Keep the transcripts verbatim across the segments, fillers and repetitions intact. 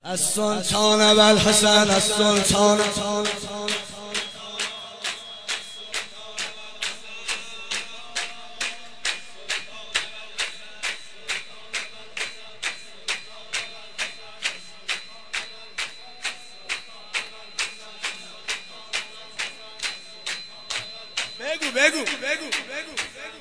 السلطان والحسن السلطان بگو بگو بگو بگو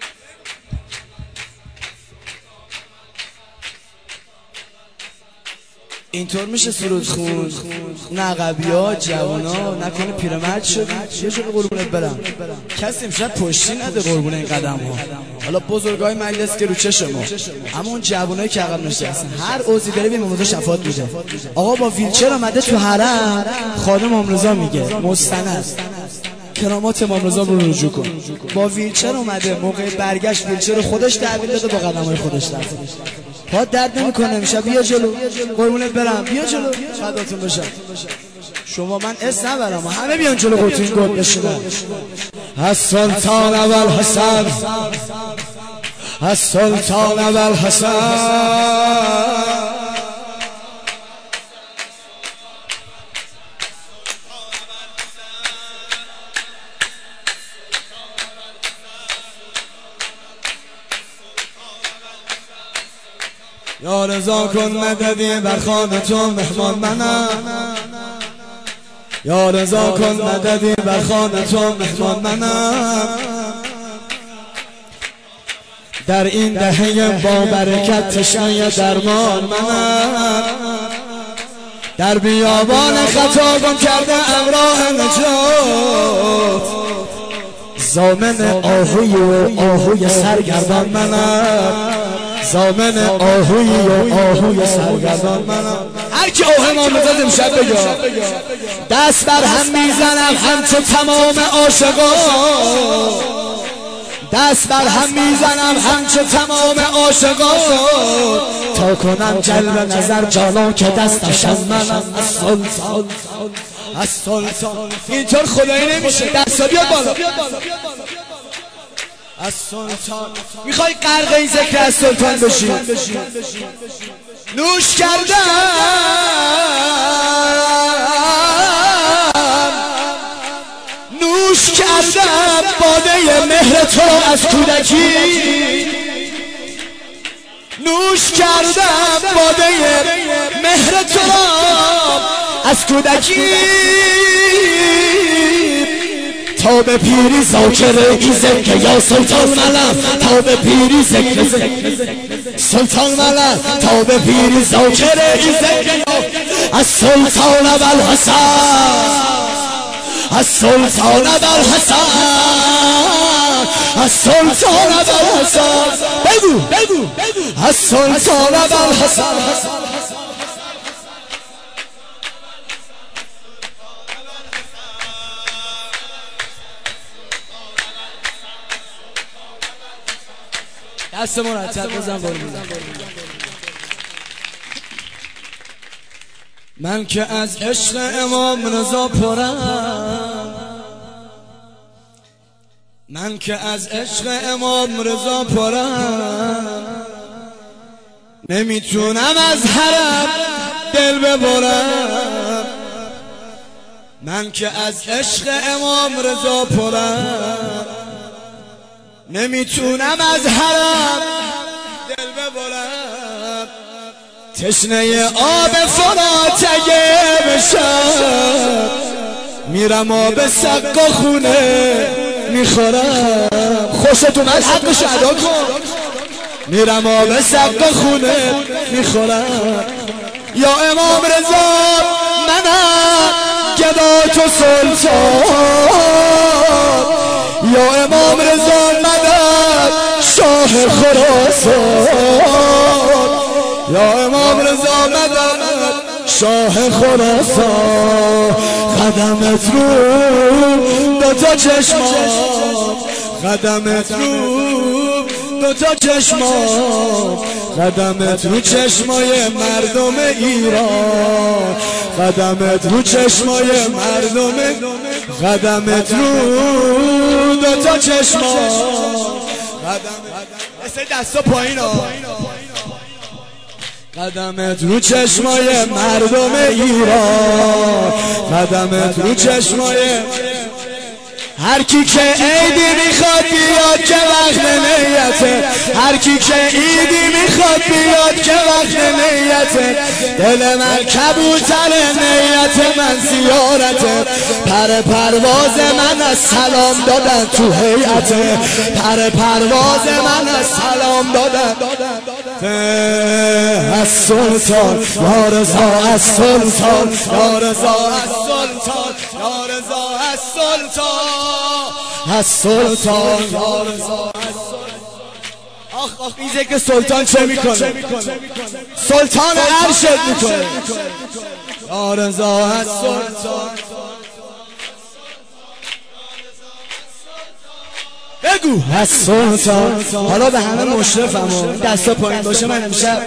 اینطور میشه سرود خون نه عقبی ها جوان ها نکنه پیرمرد شدی یه جور قربونت برم کسی امشب پشتی نده قربون این قدم ها. حالا بزرگای مجلس که رو چشم ما اما اون جوانایی که عقب نشستن هر عضوی بره ببین مامرضا شفاعت میده. آقا با ویلچر اومده تو حرم خادم مامرضا میگه مستند کرامات مامرضا رو رجوع کن. با ویلچر اومده موقع برگشت ویلچر خودش تحویل داده با قدمای خودش رفت. پا درد نمیکنه امشب بیا جلو قربونت برم بیا جلو فداتون بشم. شما من اسم نبرم همه بیان جلو خودتون گفت بشینن. السلطان والحسن السلطان والحسن یا رضا کن مددی بر خانه تو مهمان منم. یا رضا کن مددی بر خانه تو مهمان منم. در این دهه با برکت تشنه درمان منم. در بیابان خطا گم کرده راه نجات. ضامن آهوی و آهوی سرگردان منم. ضامن آهوی و آهوی سرگردان منم. هر کی آه مامرضا امشب بگه دست بر هم میزنم همچو تمام عاشقان. دست بر هم میزنم همچو تمام عاشقان تا کنم جلب نظر جانا که دستش از منم. السلطان السلطان اینطور خدایی نمیشه. دستا بیاد بالا. السلطان میخوای غرق این ذکر از سلطان بشی. نوش کردم نوش کردم باده مهر تو از کودکی. نوش کردم باده مهر تو از کودکی تا به پیری ذاکر ایزه که یا سلطان ملم. تا به پیری ذکر سلطان ملم. تا به پیری ذاکر ایزه که یا السلطان والحسن السلطان والحسن السلطان والحسن. بگو بگو السلطان والحسن. دست مرتب بزن بارو بزن. من که از عشق امام رضا پرم. من که از عشق امام رضا پرم. نمیتونم از حرم دل ببرم. من که از عشق امام رضا پرم. نمیتونم از حرم دل ببرم. تشنه آب فرات اگه بشم میرم آب سقا خونه میخورم. خوشت اومد حقش ادا کن. میرم آب سقا خونه میخورم. یا امام رضا منم گدا تو سلطان. یا امام رضا مدد شاه خراسان. یا امام رضا مدد شاه خراسان. قدمت رو دوتا چشمان. قدمت رو دوتا چشمان. قدمت رو چشمای مردم ایران. قدمت رو چشمای مردم. قدمت رو دوتا چشمان. قدمت دستا پایین ها. قدمت رو چشمای مردم ایران، قدمت رو چشمای هر کی که عیدی میخواد بیاد که وقت نیته، هر کی که عیدی میخواد بیاد که وقت نیته، دل من کبوتر نیت من زیارته، پر پرواز من از سلام دادن تو هیئته، پر پرواز من از سلام دادن از سلطان یا رضا، از سلطان یا رضا، از سلطان یا رضا، از سلطان از سلطان یا رضا. آخ آخ این ذکر سلطان چه میکنه؟ سلطان ارشد میکنه یا رضا، از سلطان. بگو از سلطان. حالا به همه مشرفم دستا پایین باشه، من امشب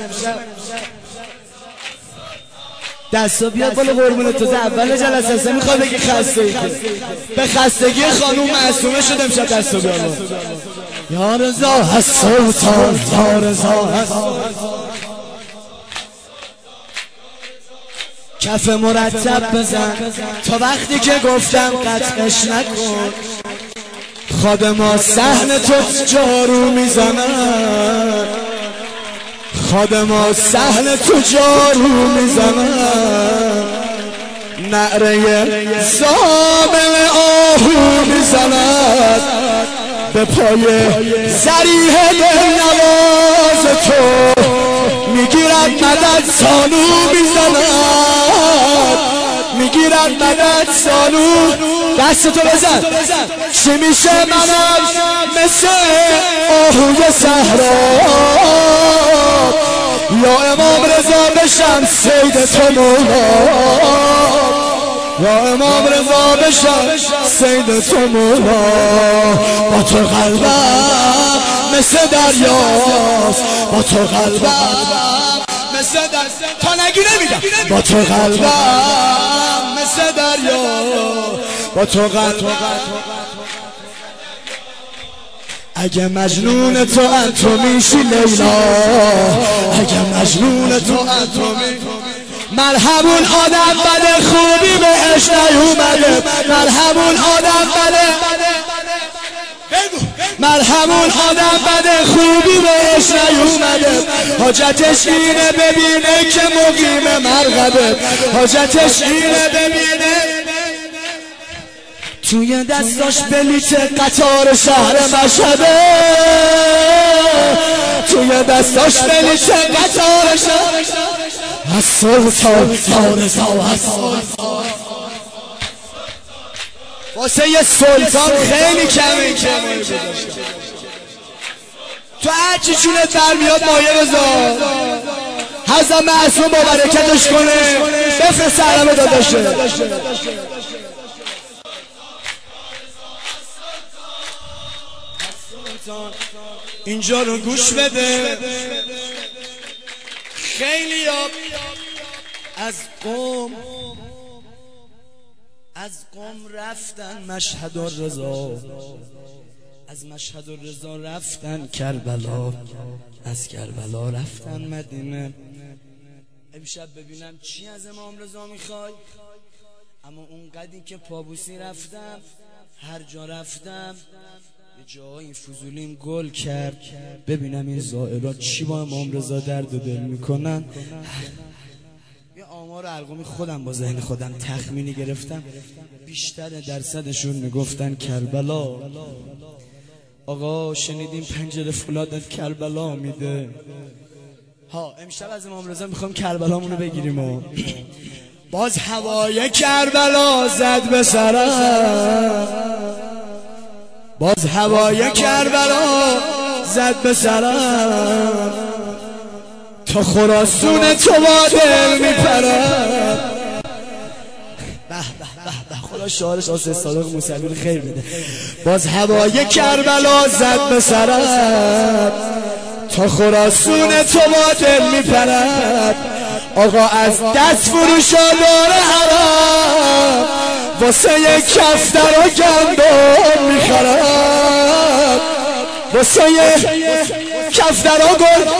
دستا بیاد بالا قربونت. تازه اول جلسه است، میخواد بگی خستگی، به خستگی خانوم معصومه شد امشب دستا بیاد یا رضا، از سلطان یا رضا، از کف مرتب بزن تا وقتی که گفتم قطعش نکن، خادما صحن تو جارو میزنن، خادما صحن تو جارو میزنن، نعره زامل آهو میزند، به پای صریح دلنواز تو میگیرد مدد زانو میزند، میگیرد مدد زانو. دست تو بزن. چی میشه منم مثل آهوی صحرا، یا امام رضا بشم سید تو مولا، یا امام رضا بشم سید تو مولا. با تو قلبم مثل دریاست، با تو قلبم مثل دریا، تا نگی نمیدم. با تو قلبم مثل دریا، با تو قلبم. اگه مجنون تو انتو میشی لیلا، اگه مجنون تو انتو میشی، مرحمون آدم بده خوبی بهش نیومده، مرحمون آدم بده، مرحمون آدم بده خوبی بهش نیومده، حاجتش اینه ببینه که مقیم مرغبه، حاجتش اینه ببینه توی دستاش بلیت قطار شهر مشهده، توی دستاش بلیت قطار شهر از سلطان یا رضا، از سلطان. واسه یه سلطان خیلی کمی کمی تو هرچی چونت برمیاد مایه بذار، حضرت معصوم با برکتش کنه، بفرست علم داداشه. اینجا رو گوش بده. خیلی از قوم از قوم رفتن مشهد الرضا، از مشهد الرضا رفتن کربلا، از کربلا رفتن مدینه. امشب ببینم چی از امام رضا میخوای. اما اون قدی که پابوسی رفتم، هر جا رفتم یه جایی فضولیم گل کرد، ببینم این زائرات چی با امام رضا درد و دل میکنن. یه آمار ارقامی خودم با ذهن خودم تخمینی گرفتم، بیشتر درصدشون میگفتن کربلا. آقا شنیدیم پنجره فولادت کربلا میده. ها امشب از امام رضا میخوام کربلامونو بگیریم و باز هوای کربلا زد به سرم، باز هوای کربلا زد به سرم، تا خراسون تو با دل میپرم. به به به به خدا شعارش آسه صادق موسوی خیر بده. باز هوای کربلا زد به سرم، تا خراسون تو با دل میپرم. آقا از دست فروشادار حرام واسه یک کفتر و گندم میخرم، واسه یک کفتر و گل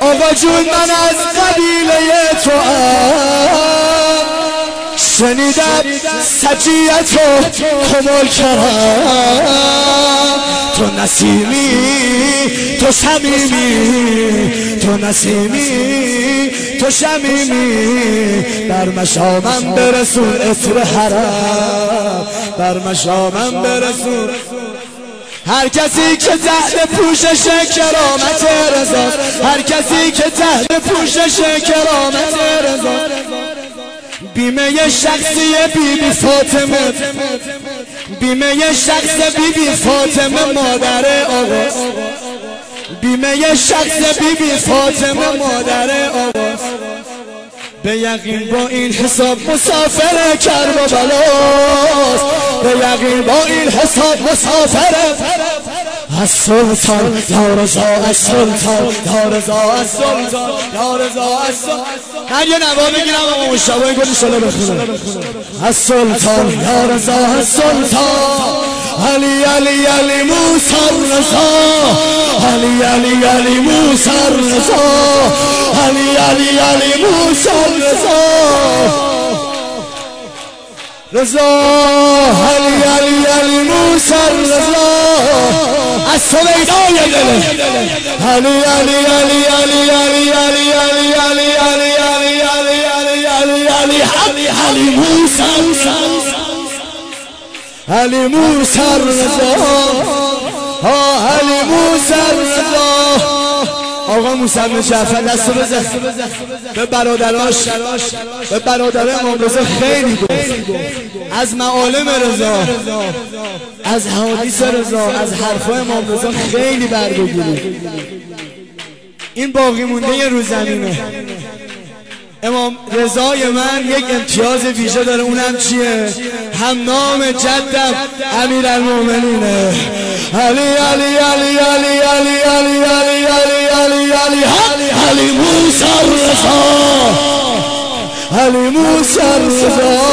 آقا جون من از قبیله تو ام شنیدم سجیت و کمال کرم تو نسیمی تو صمیمی تو نسیمی تو شمیمی بر مشامم برسون عطر حرم بر مشامم برسون هر کسی که تحت پوشش کرامت رضاست هر کسی که تحت پوشش کرامت رضاست بیمه شخصی بی بی فاطمه بیمه شخص بی بی فاطمه مادر آقاست بیمه شخص بی بی فاطمه مادر آقاست به یقین با این حساب مسافر کربلاست به یقین با این حساب مسافر از سلطان یا رضا از سلطان یا رضا از سلطان یا رضا از سلطان من یه نوا بگیرم اما مشتبه گلی شده بخونه از سلطان یا رضا از سلطان علی علی علی موسی رضا علی علی علی موسی رضا علی علی علی موسی رضا رضا علی علی علی موسی رضا از سویدای دله علی علی علی علی علی علی علی علی علی علی علی علی علی علی علی موسی علی موسی رضا ها علی موسی رضا آقا موسی بن جعفر دست بزن به برادراش به برادر امام رضا خیلی گفت از معالم رضا از حدیث رضا از حرفای امام رضا خیلی بر بگیرید این باقی مونده رو زمینه امام رضای من یک امتیاز ویژه داره اونم چیه هم نام جدم امیرالمومنینه علی علی علی علی علی علی علی علی علی علی علی علی موسی رضا علی موسی رضا